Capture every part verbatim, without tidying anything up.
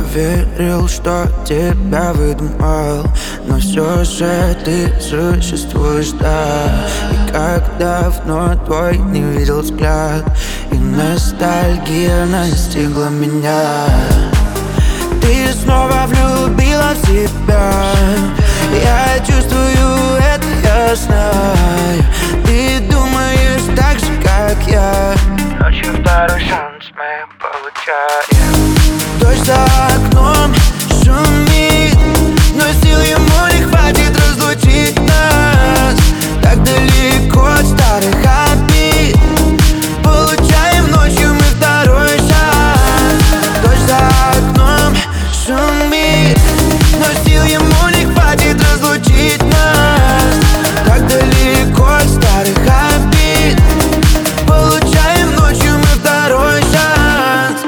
верил, что тебя выдумал, но все же ты существуешь, да. И как давно твой не видел взгляд, и ностальгия настигла меня. Ты снова влюбила в себя, я чувствую это, я знаю. Ты думаешь так же, как я. Ночью второй шанс мы получаем. Дождь за окном шумит, но сил ему не хватит разлучить нас. Так далеко от старых обид, получаем ночью мы второй шанс. Дождь за окном шумит, но сил ему не хватит разлучить нас. Так далеко от старых обид, получаем ночью мы второй шанс.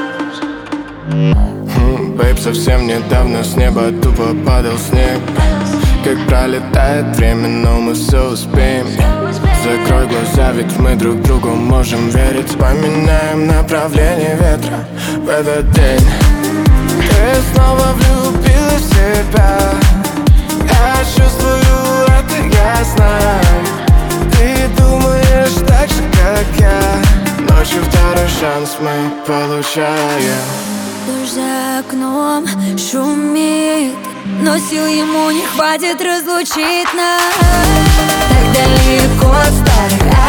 Бэйб, совсем недавно с неба тупо падал снег. Как пролетает время, но мы все успеем. Закрой глаза, ведь мы друг другу можем верить. Вспоминаем направление ветра в этот день. Ты снова влюбила в себя, я чувствую это, я знаю. Ты думаешь так же, как я. Ночью второй шанс мы получаем. Дождь за окном шумит, но сил ему не хватит разлучить нас. Так далеко от старых